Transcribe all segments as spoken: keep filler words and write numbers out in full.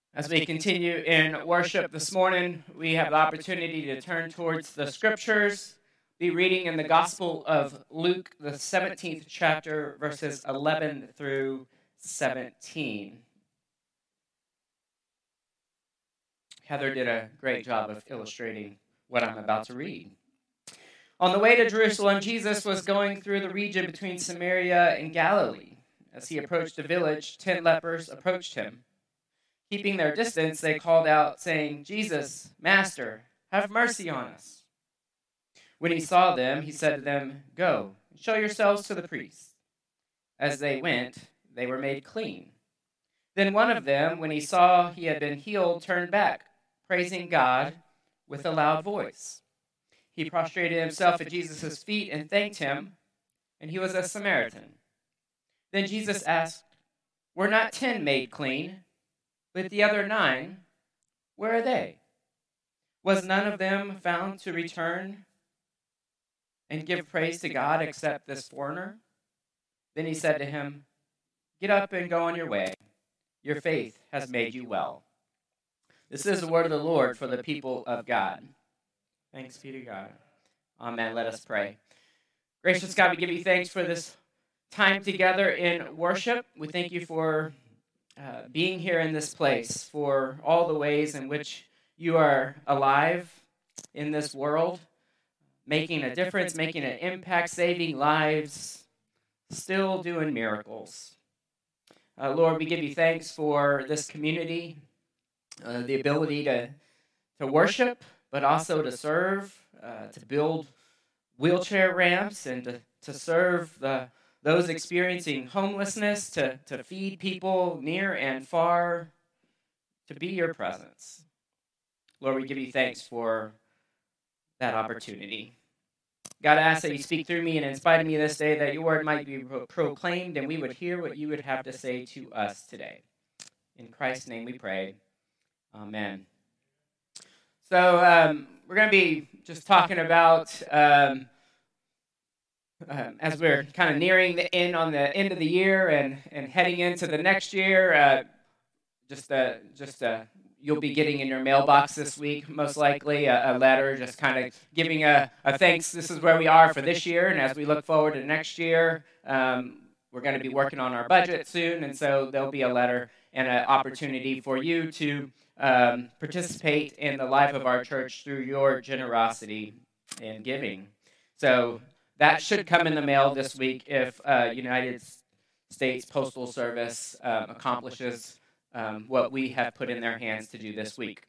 As we continue in worship this morning, we have the opportunity to turn towards the scriptures, be reading in the Gospel of Luke, the seventeenth chapter, verses eleven through seventeen. Heather did a great job of illustrating what I'm about to read. On the way to Jerusalem, Jesus was going through the region between Samaria and Galilee. As he approached a village, ten lepers approached him. Keeping their distance, they called out, saying, "Jesus, Master, have mercy on us." When he saw them, he said to them, "Go, show yourselves to the priests." As they went, they were made clean. Then one of them, when he saw he had been healed, turned back, praising God with a loud voice. He prostrated himself at Jesus' feet and thanked him, and he was a Samaritan. Then Jesus asked, "Were not ten made clean? But the other nine, where are they? Was none of them found to return and give praise to God except this foreigner?" Then he said to him, "Get up and go on your way. Your faith has made you well." This is the word of the Lord for the people of God. Thanks be to God. Amen. Let us pray. Gracious God, we give you thanks for this time together in worship. We thank you for Uh, being here in this place, for all the ways in which you are alive in this world, making a difference, making an impact, saving lives, still doing miracles. Uh, Lord, we give you thanks for this community, uh, the ability to, to worship, but also to serve, uh, to build wheelchair ramps, and to, to serve the those experiencing homelessness, to, to feed people near and far, to be your presence. Lord, we give you thanks for that opportunity. God, I ask that you speak through me and in spite of me this day, that your word might be pro- proclaimed and we would hear what you would have to say to us today. In Christ's name we pray. Amen. So um, we're going to be just talking about Um, Um, as we're kind of nearing the end on the end of the year and, and heading into the next year, uh, just uh, just uh, you'll be getting in your mailbox this week, most likely, a, a letter just kind of giving a, a thanks. This is where we are for this year, and as we look forward to next year, um, we're going to be working on our budget soon, and so there'll be a letter and an opportunity for you to um, participate in the life of our church through your generosity and giving. So that should come in the mail this week if uh, United States Postal Service um, accomplishes um, what we have put in their hands to do this week.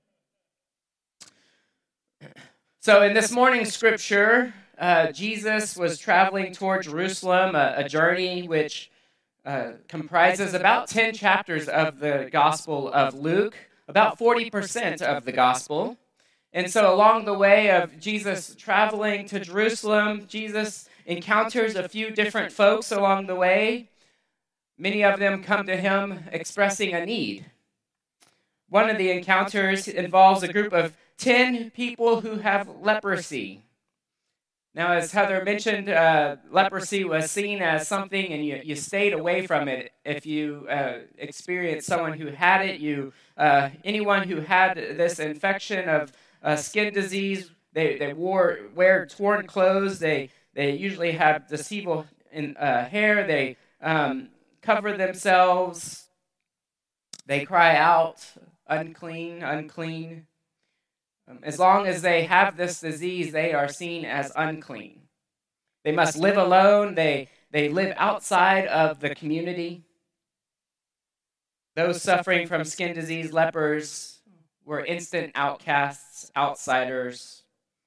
So in this morning's scripture, uh, Jesus was traveling toward Jerusalem, a, a journey which uh, comprises about ten chapters of the Gospel of Luke, about forty percent of the Gospel. And so along the way of Jesus traveling to Jerusalem, Jesus encounters a few different folks along the way. Many of them come to him expressing a need. One of the encounters involves a group of ten people who have leprosy. Now, as Heather mentioned, uh, leprosy was seen as something, and you, you stayed away from it if you uh, experienced someone who had it. You, uh, anyone who had this infection of Uh, skin disease, they, they wore wear torn clothes, they they usually have deceitful in, uh, hair, they um, cover themselves, they cry out, unclean, unclean. Um, as long as they have this disease, they are seen as unclean. They must live alone, they, they live outside of the community. Those suffering from skin disease, lepers, were instant outcasts, outsiders.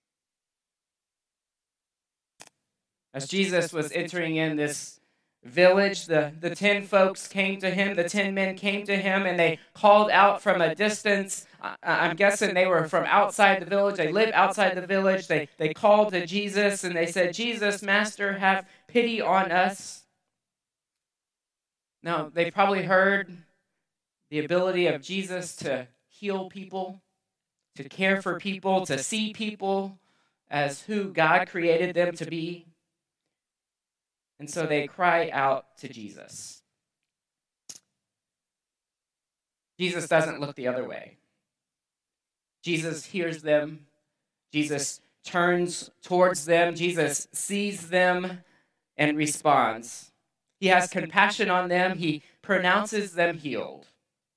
As Jesus was entering in this village, the, the ten folks came to him, the ten men came to him, and they called out from a distance. I, I'm guessing they were from outside the village. They lived outside the village. They, they called to Jesus, and they said, "Jesus, Master, have pity on us." Now, they probably heard the ability of Jesus to heal people, to care for people, to see people as who God created them to be. And so they cry out to Jesus. Jesus doesn't look the other way. Jesus hears them. Jesus turns towards them. Jesus sees them and responds. He has compassion on them. He pronounces them healed.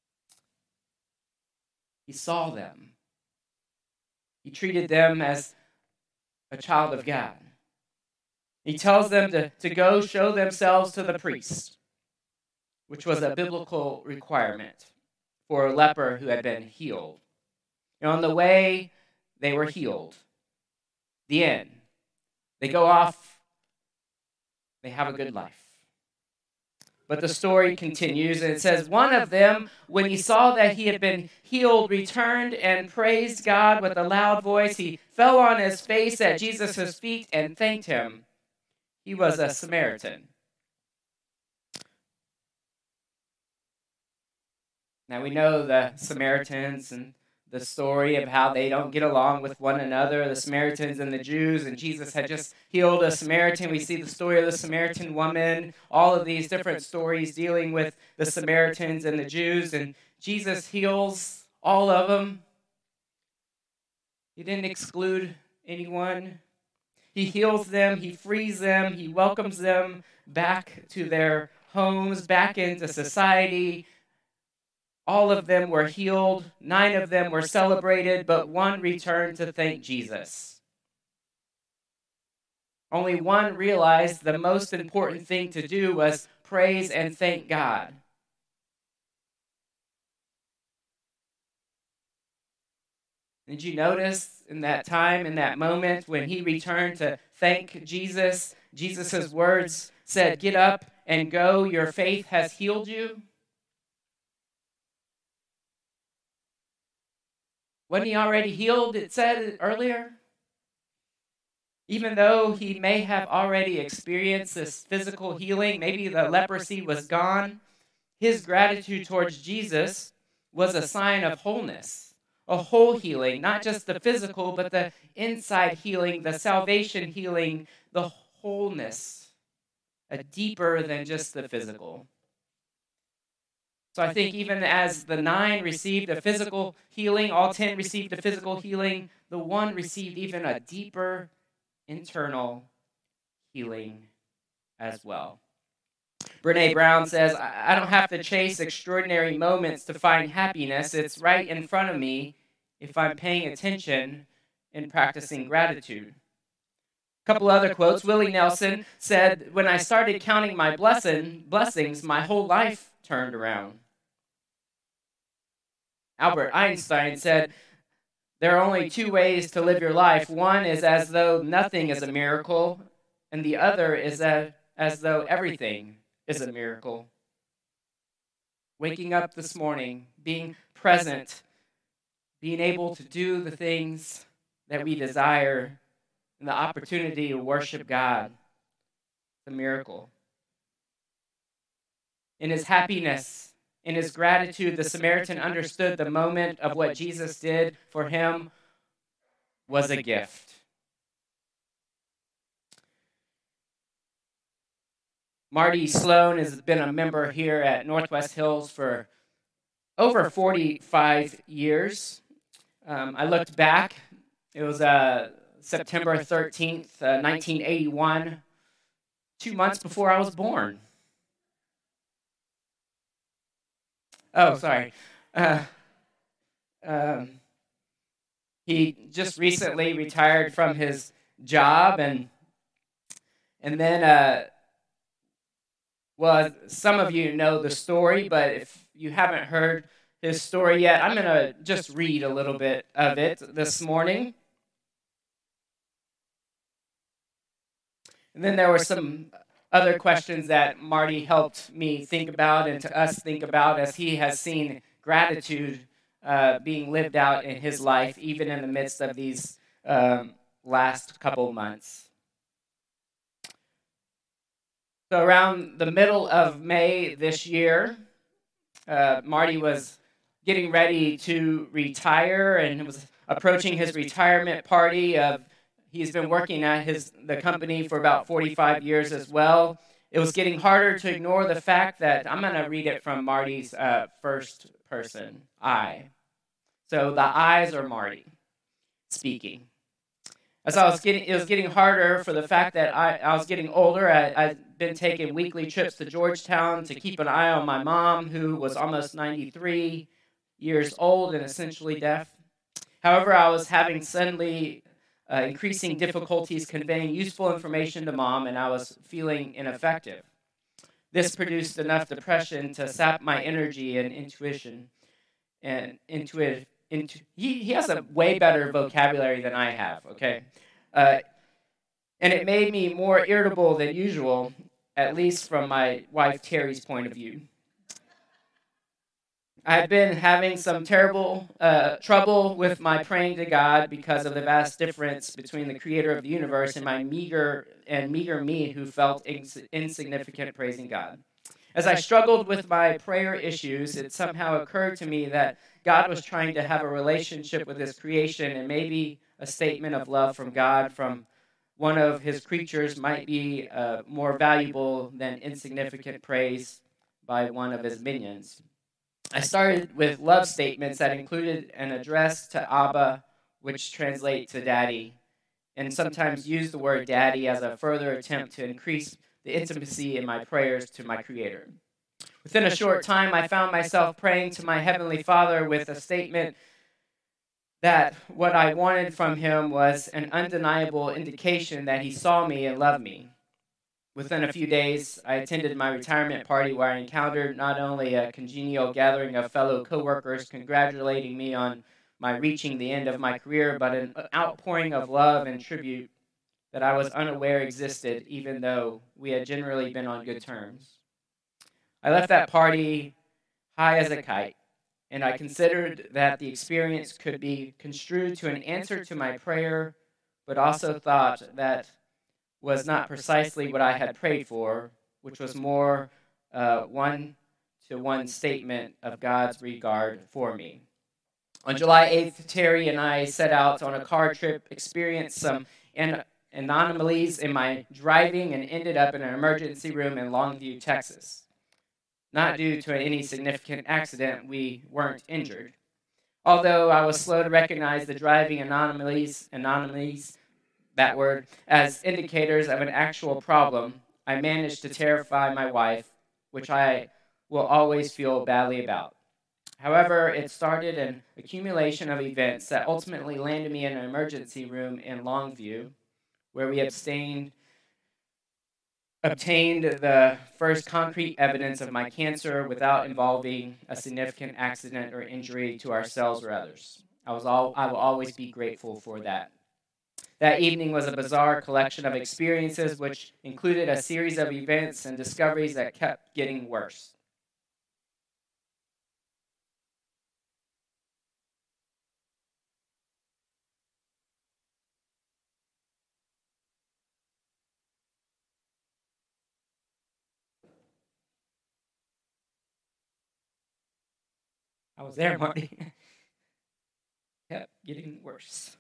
He saw them. He treated them as a child of God. He tells them to, to go show themselves to the priest, which was a biblical requirement for a leper who had been healed. And on the way, they were healed. The end. They go off. They have a good life. But the story continues, and it says, one of them, when he saw that he had been healed, returned and praised God with a loud voice. He fell on his face at Jesus' feet and thanked him. He was a Samaritan. Now we know the Samaritans and the story of how they don't get along with one another, the Samaritans and the Jews, and Jesus had just healed a Samaritan. We see the story of the Samaritan woman, all of these different stories dealing with the Samaritans and the Jews, and Jesus heals all of them. He didn't exclude anyone. He heals them, he frees them, he welcomes them back to their homes, back into society. All of them were healed, nine of them were celebrated, but one returned to thank Jesus. Only one realized the most important thing to do was praise and thank God. Did you notice in that time, in that moment, when he returned to thank Jesus, Jesus' words said, "Get up and go, your faith has healed you"? Wasn't he already healed, it said earlier? Even though he may have already experienced this physical healing, maybe the leprosy was gone, his gratitude towards Jesus was a sign of wholeness, a whole healing, not just the physical, but the inside healing, the salvation healing, the wholeness, a deeper than just the physical. So I think even as the nine received a physical healing, all ten received a physical healing, the one received even a deeper internal healing as well. Brene Brown says, I don't have to chase extraordinary moments to find happiness. It's right in front of me if I'm paying attention and practicing gratitude. A couple other quotes. Willie Nelson said, when I started counting my blessing, blessings, my whole life turned around. Albert Einstein said, there are only two ways to live your life. One is as though nothing is a miracle, and the other is a, as though everything is a miracle. Waking up this morning, being present, being able to do the things that we desire, and the opportunity to worship God, the miracle. In his happiness, in his gratitude, the Samaritan understood the moment of what Jesus did for him was a gift. Marty Sloan has been a member here at Northwest Hills for over forty-five years. Um, I looked back. It was uh, September thirteenth, uh, nineteen eighty-one, two months before I was born. Oh, sorry. Uh, um, he just recently retired from his job, and and then, uh, well, some of you know the story, but if you haven't heard his story yet, I'm going to just read a little bit of it this morning. And then there were some other questions that Marty helped me think about and to us think about as he has seen gratitude uh, being lived out in his life, even in the midst of these um, last couple months. So around the middle of May this year, uh, Marty was getting ready to retire and was approaching his retirement party of He's been working at his the company for about forty-five years as well. It was getting harder to ignore the fact that, I'm going to read it from Marty's uh, first person, I. So the I's are Marty speaking. As I was getting, it was getting harder for the fact that I, I was getting older. I, I'd been taking weekly trips to Georgetown to keep an eye on my mom, who was almost ninety-three years old and essentially deaf. However, I was having suddenly uh, increasing difficulties conveying useful information to mom, and I was feeling ineffective. This produced enough depression to sap my energy and intuition. And intuitive, intu- he, he has a way better vocabulary than I have, okay? Uh, and it made me more irritable than usual, at least from my wife Terry's point of view. I had been having some terrible uh, trouble with my praying to God because of the vast difference between the creator of the universe and my meager and meager me who felt ins- insignificant praising God. As I struggled with my prayer issues, it somehow occurred to me that God was trying to have a relationship with his creation, and maybe a statement of love from God from one of his creatures might be uh, more valuable than insignificant praise by one of his minions. I started with love statements that included an address to Abba, which translates to daddy, and sometimes used the word daddy as a further attempt to increase the intimacy in my prayers to my Creator. Within a short time, I found myself praying to my Heavenly Father with a statement that what I wanted from him was an undeniable indication that he saw me and loved me. Within a few days, I attended my retirement party where I encountered not only a congenial gathering of fellow coworkers congratulating me on my reaching the end of my career, but an outpouring of love and tribute that I was unaware existed, even though we had generally been on good terms. I left that party high as a kite, and I considered that the experience could be construed to an answer to my prayer, but also thought that was not precisely what I had prayed for, which was more uh, one-to-one statement of God's regard for me. On July eighth, Terry and I set out on a car trip, experienced some an- anomalies in my driving, and ended up in an emergency room in Longview, Texas. Not due to any significant accident, we weren't injured. Although I was slow to recognize the driving anomalies, anomalies, that word, as indicators of an actual problem, I managed to terrify my wife, which I will always feel badly about. However, it started an accumulation of events that ultimately landed me in an emergency room in Longview, where we abstained, obtained the first concrete evidence of my cancer without involving a significant accident or injury to ourselves or others. I, was all, I will always be grateful for that. That evening was a bizarre collection of experiences which included a series of events and discoveries that kept getting worse. I was there, Marty. Kept getting worse.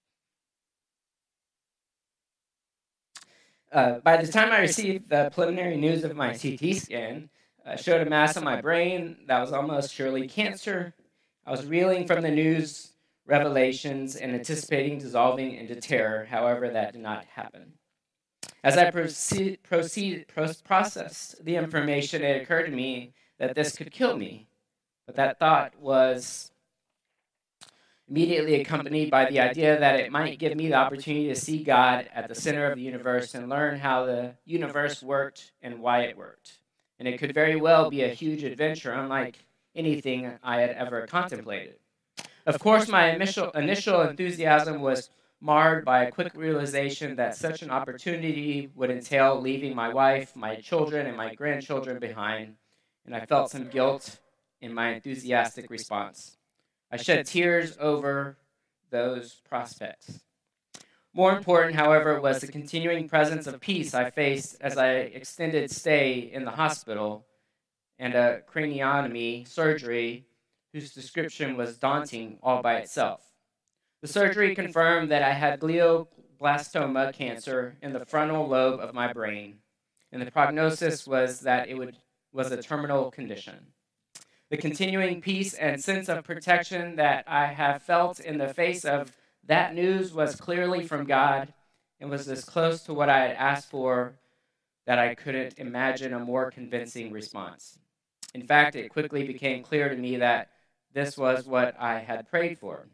Uh, by the time I received the preliminary news of my C T scan, uh, showed a mass on my brain that was almost surely cancer. I was reeling from the news revelations and anticipating dissolving into terror. However, that did not happen. As I proceed, proceed, processed the information, it occurred to me that this could kill me. But that thought was immediately accompanied by the idea that it might give me the opportunity to see God at the center of the universe and learn how the universe worked and why it worked. And it could very well be a huge adventure, unlike anything I had ever contemplated. Of course, my initial, initial enthusiasm was marred by a quick realization that such an opportunity would entail leaving my wife, my children, and my grandchildren behind, and I felt some guilt in my enthusiastic response. I shed tears over those prospects. More important, however, was the continuing presence of peace I faced as I extended stay in the hospital and a craniotomy surgery whose description was daunting all by itself. The surgery confirmed that I had glioblastoma cancer in the frontal lobe of my brain, and the prognosis was that it would, was a terminal condition. The continuing peace and sense of protection that I have felt in the face of that news was clearly from God and was as close to what I had asked for that I couldn't imagine a more convincing response. In fact, it quickly became clear to me that this was what I had prayed for.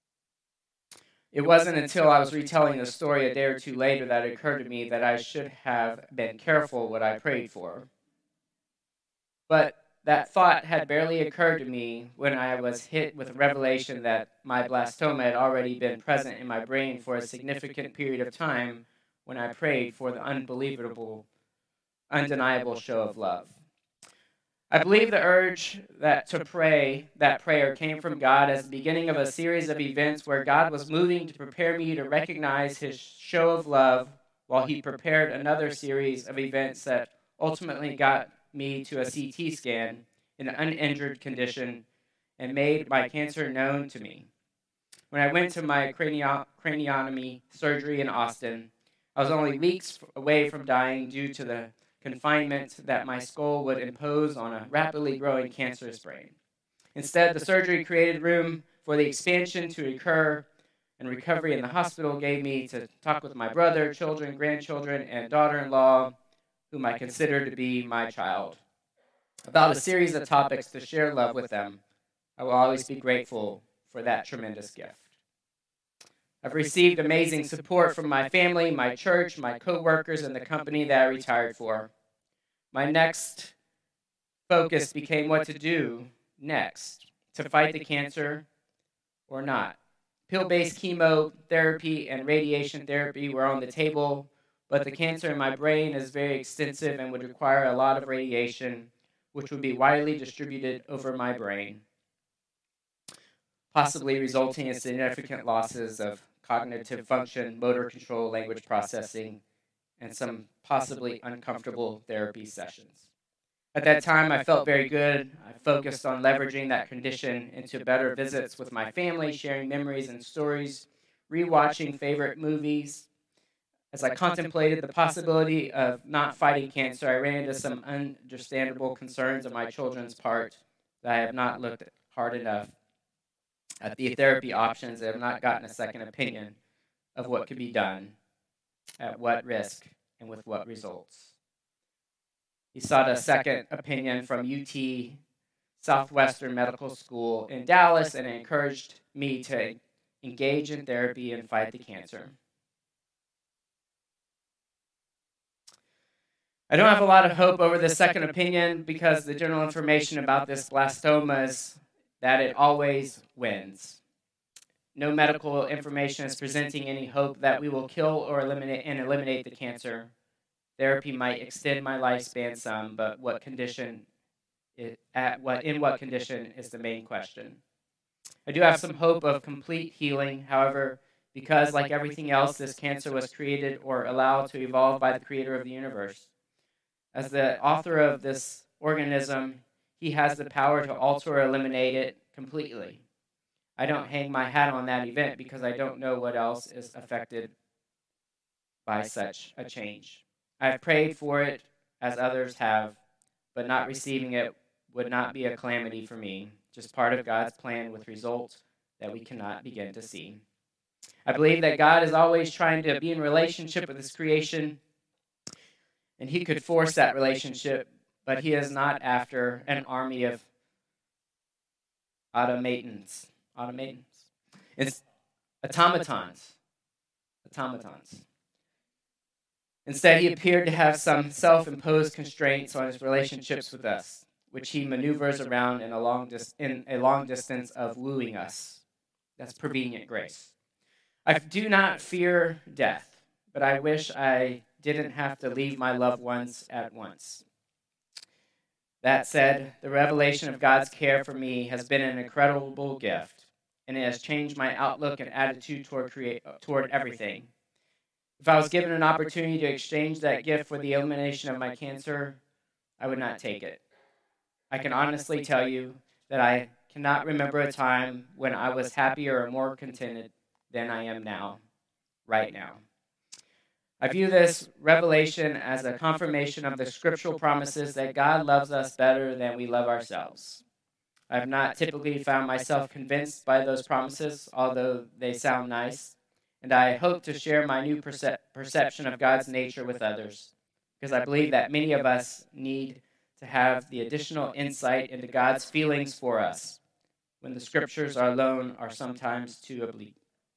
It wasn't until I was retelling the story a day or two later that it occurred to me that I should have been careful what I prayed for. But that thought had barely occurred to me when I was hit with a revelation that my blastoma had already been present in my brain for a significant period of time when I prayed for the unbelievable, undeniable show of love. I believe the urge that to pray that prayer came from God as the beginning of a series of events where God was moving to prepare me to recognize his show of love while he prepared another series of events that ultimately got me to a C T scan in an uninjured condition and made my cancer known to me. When I went to my cranio- craniotomy surgery in Austin, I was only weeks away from dying due to the confinement that my skull would impose on a rapidly growing cancerous brain. Instead, the surgery created room for the expansion to occur, and recovery in the hospital gave me to talk with my brother, children, grandchildren, and daughter-in-law, whom I consider to be my child, about a series of topics to share love with them. I will always be grateful for that tremendous gift. I've received amazing support from my family, my church, my co-workers, and the company that I retired for. My next focus became what to do next, to fight the cancer or not. Pill-based chemotherapy and radiation therapy were on the table, but the cancer in my brain is very extensive and would require a lot of radiation, which would be widely distributed over my brain, possibly resulting in significant losses of cognitive function, motor control, language processing, and some possibly uncomfortable therapy sessions. At that time, I felt very good. I focused on leveraging that condition into better visits with my family, sharing memories and stories, rewatching favorite movies. As I contemplated the possibility of not fighting cancer, I ran into some understandable concerns on my children's part that I have not looked hard enough at the therapy options. I have not gotten a second opinion of what could be done, at what risk, and with what results. He sought a second opinion from U T Southwestern Medical School in Dallas and encouraged me to engage in therapy and fight the cancer. I don't have a lot of hope over this second opinion because the general information about this blastoma is that it always wins. No medical information is presenting any hope that we will kill or eliminate and eliminate the cancer. Therapy might extend my lifespan some, but what condition it, at what in what condition is the main question. I do have some hope of complete healing, however, because like everything else, this cancer was created or allowed to evolve by the creator of the universe. As the author of this organism, he has the power to alter or eliminate it completely. I don't hang my hat on that event because I don't know what else is affected by such a change. I've prayed for it as others have, but not receiving it would not be a calamity for me, just part of God's plan with results that we cannot begin to see. I believe that God is always trying to be in relationship with his creation, and he could force that relationship, but he is not after an army of automatons. Automatons. It's automatons. Automatons. Instead, he appeared to have some self-imposed constraints on his relationships with us, which he maneuvers around in a long, dis- in a long distance of wooing us. That's prevenient grace. I do not fear death, but I wish I didn't have to leave my loved ones at once. That said, the revelation of God's care for me has been an incredible gift, and it has changed my outlook and attitude toward create, toward everything. If I was given an opportunity to exchange that gift for the elimination of my cancer, I would not take it. I can honestly tell you that I cannot remember a time when I was happier or more contented than I am now, right now. I view this revelation as a confirmation of the scriptural promises that God loves us better than we love ourselves. I have not typically found myself convinced by those promises, although they sound nice, and I hope to share my new perce- perception of God's nature with others, because I believe that many of us need to have the additional insight into God's feelings for us when the scriptures alone are sometimes too oblique.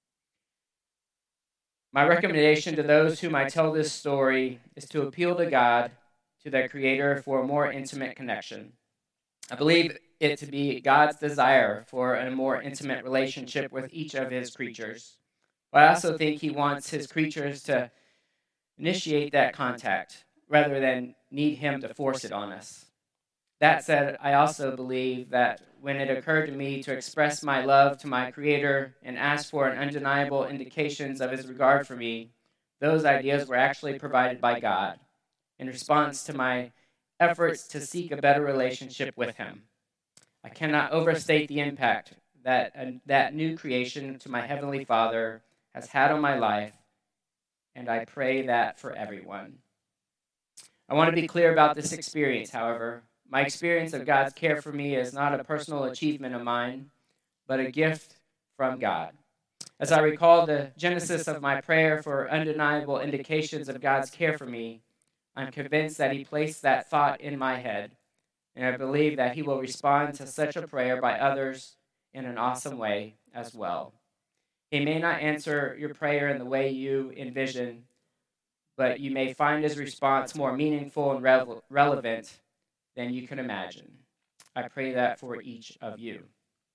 My recommendation to those whom I tell this story is to appeal to God, to their Creator, for a more intimate connection. I believe it to be God's desire for a more intimate relationship with each of his creatures. But I also think he wants his creatures to initiate that contact rather than need him to force it on us. That said, I also believe that when it occurred to me to express my love to my Creator and ask for an undeniable indications of his regard for me, those ideas were actually provided by God in response to my efforts to seek a better relationship with him. I cannot overstate the impact that uh, that new creation to my Heavenly Father has had on my life, and I pray that for everyone. I want to be clear about this experience, however. My experience of God's care for me is not a personal achievement of mine, but a gift from God. As I recall the genesis of my prayer for undeniable indications of God's care for me, I'm convinced that he placed that thought in my head, and I believe that he will respond to such a prayer by others in an awesome way as well. He may not answer your prayer in the way you envision, but you may find his response more meaningful and re- relevant than you can imagine. I pray that for each of you.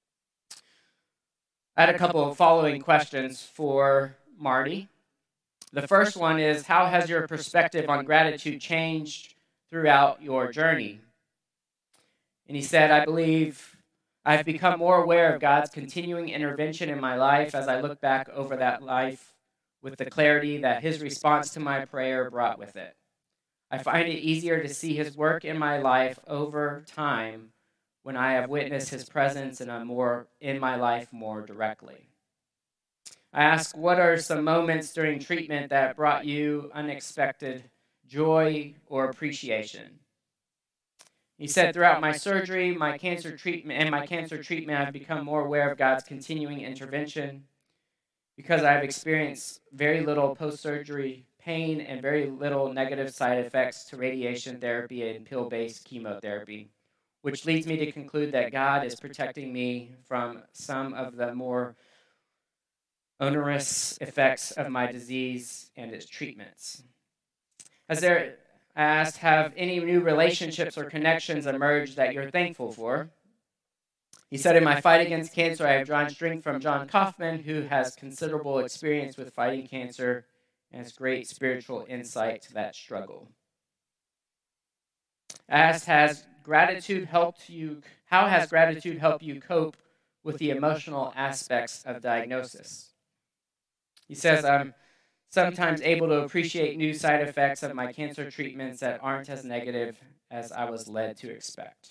I had a couple of following questions for Marty. The first one is, how has your perspective on gratitude changed throughout your journey? And he said, I believe I've become more aware of God's continuing intervention in my life as I look back over that life with the clarity that his response to my prayer brought with it. I find it easier to see his work in my life over time when I have witnessed his presence in, a more, in my life more directly. I ask, what are some moments during treatment that brought you unexpected joy or appreciation? He said, throughout my surgery, my cancer treatment, and my cancer treatment, I've become more aware of God's continuing intervention because I've experienced very little post-surgery pain and very little negative side effects to radiation therapy and pill-based chemotherapy, which leads me to conclude that God is protecting me from some of the more onerous effects of my disease and its treatments. Has there, I asked, have any new relationships or connections emerged that you're thankful for? He said, in my fight against cancer, I have drawn strength from John Kaufman, who has considerable experience with fighting cancer and has great spiritual insight to that struggle. I asked, has gratitude helped you, how has gratitude helped you cope with the emotional aspects of diagnosis? He says, I'm sometimes able to appreciate new side effects of my cancer treatments that aren't as negative as I was led to expect.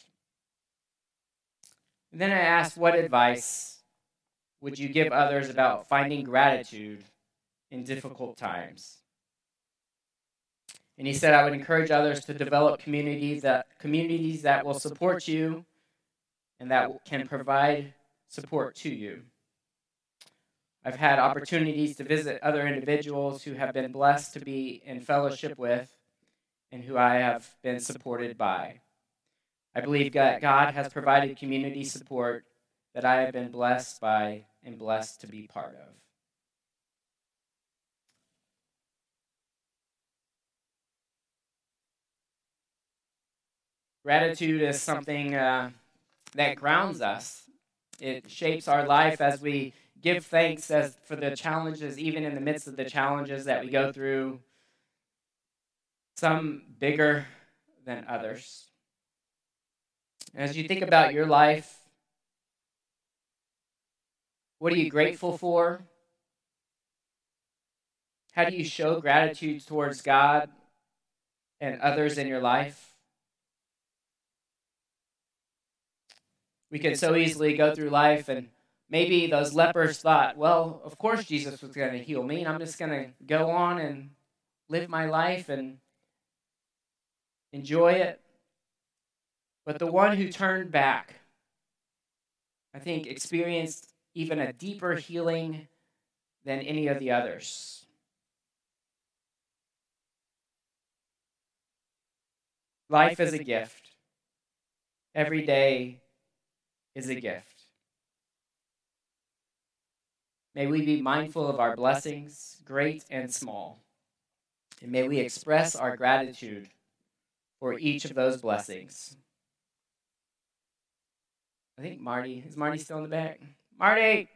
And then I asked, what advice would you give others about finding gratitude in difficult times? And he said, I would encourage others to develop communities that communities that will support you and that can provide support to you. I've had opportunities to visit other individuals who have been blessed to be in fellowship with and who I have been supported by. I believe that God has provided community support that I have been blessed by and blessed to be part of. Gratitude is something uh, that grounds us. It shapes our life as we give thanks as for the challenges, even in the midst of the challenges that we go through, some bigger than others. As you think about your life, what are you grateful for? How do you show gratitude towards God and others in your life? We could so easily go through life and maybe those lepers thought, well, of course Jesus was going to heal me, and I'm just going to go on and live my life and enjoy it. But the one who turned back I think, experienced even a deeper healing than any of the others. Life is a gift. Every day is a gift. May we be mindful of our blessings, great and small. And may we express our gratitude for each of those blessings. I think Marty, is Marty still in the back? Marty!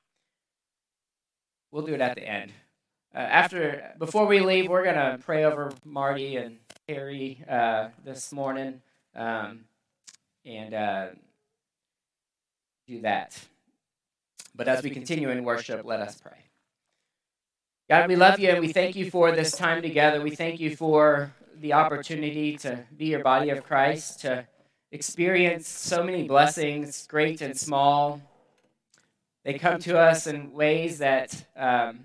We'll do it at the end. Uh, after, before we leave, we're going to pray over Marty and Harry uh, this morning. Um, and uh, do that. But as we continue in worship, let us pray. God, we love you and we thank you for this time together. We thank you for the opportunity to be your body of Christ, to experience so many blessings, great and small. They come to us in ways that um,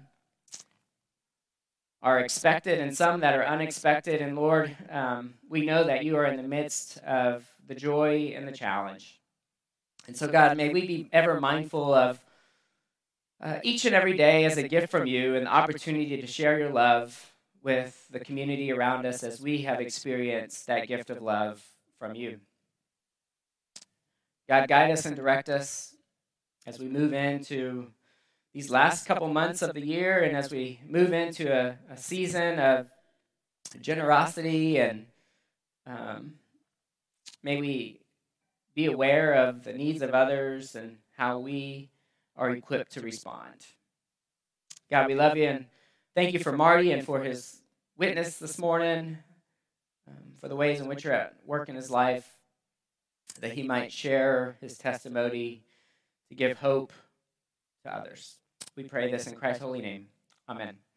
are expected and some that are unexpected. And Lord, um, we know that you are in the midst of the joy and the challenge. And so, God, may we be ever mindful of uh, each and every day as a gift from you and the opportunity to share your love with the community around us as we have experienced that gift of love from you. God, guide us and direct us as we move into these last couple months of the year and as we move into a, a season of generosity, and um, may we be aware of the needs of others and how we are equipped to respond. God, we love you and thank you for Marty and for his witness this morning, um, for the ways in which you're at work in his life, that he might share his testimony to give hope to others. We pray this in Christ's holy name. Amen.